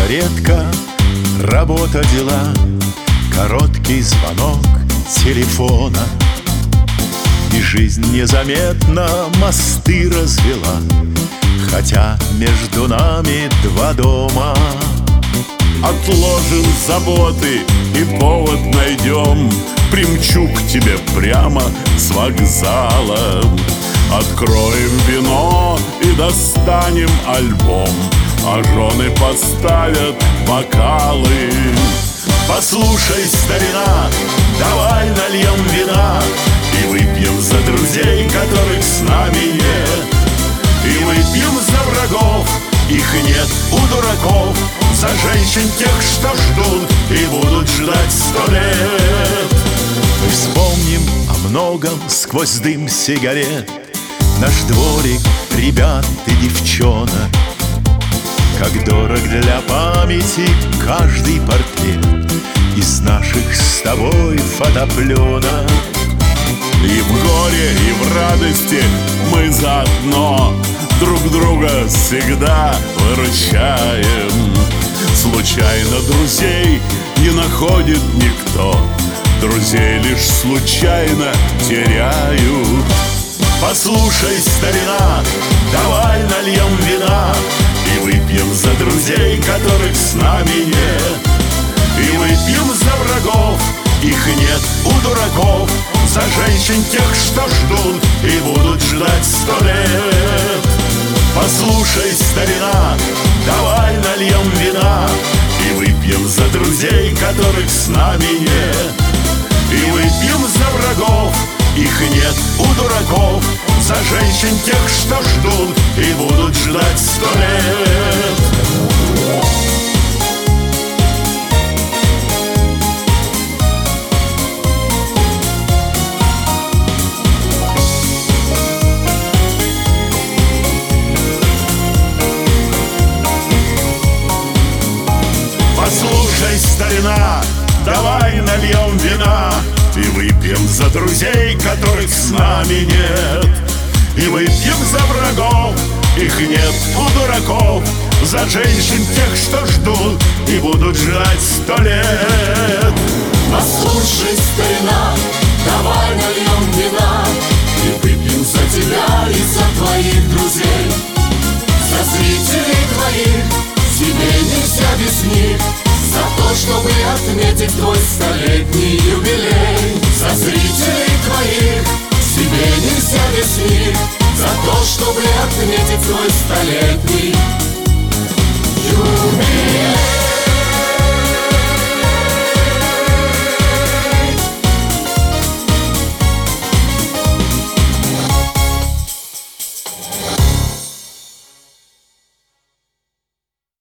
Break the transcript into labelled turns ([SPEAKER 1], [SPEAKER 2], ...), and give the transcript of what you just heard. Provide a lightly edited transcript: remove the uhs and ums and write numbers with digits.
[SPEAKER 1] редко работа, дела, короткий звонок телефона, и жизнь незаметно мосты развела, хотя между нами два дома.
[SPEAKER 2] Отложим заботы и повод найдем, примчу к тебе прямо с вокзала. Откроем вино и достанем альбом, а жены поставят бокалы.
[SPEAKER 1] Послушай, старина, давай нальем вина и выпьем за друзей, которых с нами нет. И выпьем за врагов, их нет у дураков, за женщин тех, что ждут и будут ждать 100 лет. Мы вспомним о многом сквозь дым сигарет, наш дворик, ребят и девчонок. Как дорог для памяти каждый портрет из наших с тобой фотопленок.
[SPEAKER 2] И в горе, и в радости мы заодно друг друга всегда выручаем. Случайно друзей не находит никто, друзей лишь случайно теряют.
[SPEAKER 1] Послушай, старина, давай нальем вина и выпьем за друзей, которых с нами нет. И выпьем за врагов, их нет у дураков, за женщин тех, что ждут и будут ждать 100 лет. Послушай, старина, давай нальем вина и выпьем за друзей, которых с нами нет. И выпьем за врагов, их нет у дураков, за женщин тех, что ждут и будут ждать 100 лет. Послушай, старина, давай нальем вина и выпьем за друзей, которых с нами нет. И выпьем за врагов, их нет у дураков, за женщин тех, что ждут и будут ждать 100 лет.
[SPEAKER 3] Послушай, старина, давай нальем вина и выпьем за тебя и за твоих друзей, за зрителей твоих, тебе нельзя без них, за то, чтобы отметить твой 100-летний юбилей. За зрителей твоих, тебе нельзя без них, за то, чтобы отметить твой 100-летний